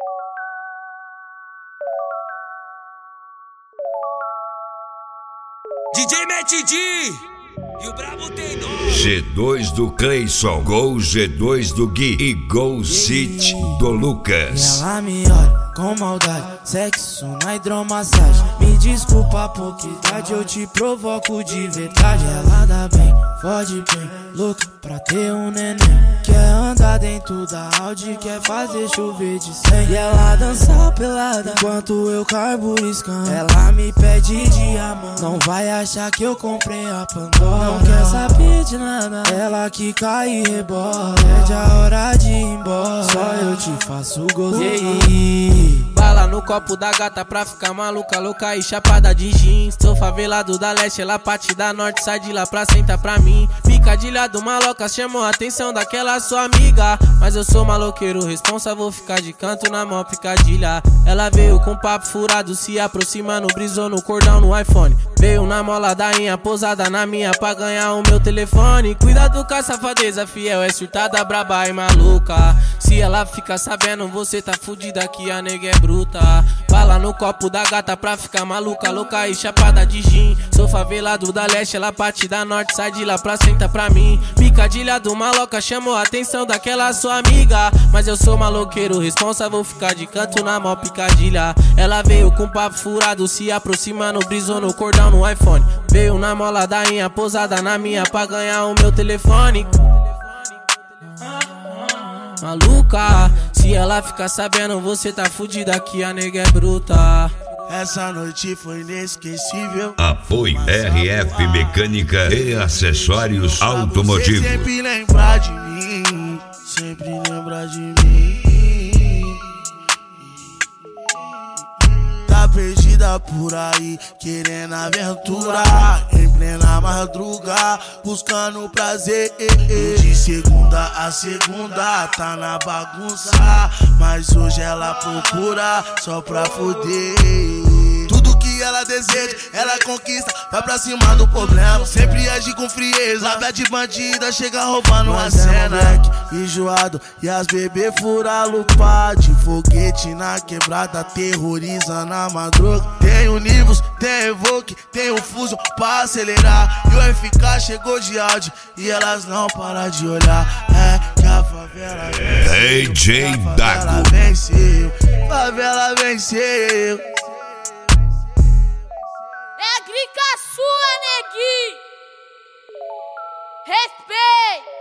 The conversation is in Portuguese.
DJ Matt D e o brabo tem nome. G2 do Cleison, Gol G2 do Gui e Gol City do Lucas. E ela me olha com maldade, sexo na hidromassagem. Me desculpa porque tarde eu te provoco de verdade. Ela dá bem, fode bem, louca pra ter um neném. Quer andar dentro da Audi, quer fazer chover de 100. E ela dança pelada enquanto eu carburiscando. Ela me pede diamante, não vai achar que eu comprei a Pandora. Não quer saber de nada, ela que cai e rebola. Perde a hora de ir embora, só eu te faço gostoso. Bala no copo da gata pra ficar maluca, louca e chapada de jeans. Sou favelado da leste, ela parte da norte, sai de lá pra sentar pra mim. Picadilha do maloca chamou a atenção daquela sua amiga, mas eu sou maloqueiro responsa, vou ficar de canto na mó picadilha. Ela veio com papo furado, se aproximando, brisou no cordão no iPhone. Veio na mola da inha, posada na minha pra ganhar o meu telefone. Cuidado com a safadeza, fiel, é surtada, braba e maluca. Se ela fica sabendo, você tá fudida que a nega é bruta. Bala no copo da gata pra ficar maluca, louca e chapada de gin. Sou favelado da leste, ela parte da norte, sai de lá pra sentar pra mim. Picadilha do maloca chamou a atenção daquela sua amiga, mas eu sou maloqueiro responsa, vou ficar de canto na mó picadilha. Ela veio com papo furado, se aproximando, brisou no cordão no iPhone. Veio na mola da inha, posada na minha pra ganhar o meu telefone. Maluca, se ela ficar sabendo, você tá fudida que a nega é bruta. Essa noite foi inesquecível. Apoio RF Mecânica e Acessórios Automotivos. Sempre lembrar de mim, sempre lembrar de mim. Tá perdida por aí, querendo aventura, em plena madruga, buscando prazer. De segunda a segunda, tá na bagunça, mas hoje ela procura só pra foder. Tudo que ela deseja, ela conquista, vai pra cima do problema. Sempre age com frieza, lábia de bandida, chega roubando a cena. Enjoado e as bebê fura lupa, de foguete na quebrada, terrorizando a madruga. Tem o Nivus, tem Evoque, tem o Fusion pra acelerar. E o FK chegou de áudio e elas não param de olhar. É que a favela venceu, DJ Dago. Favela venceu, favela venceu. É a grica sua, neguinho. Respeito.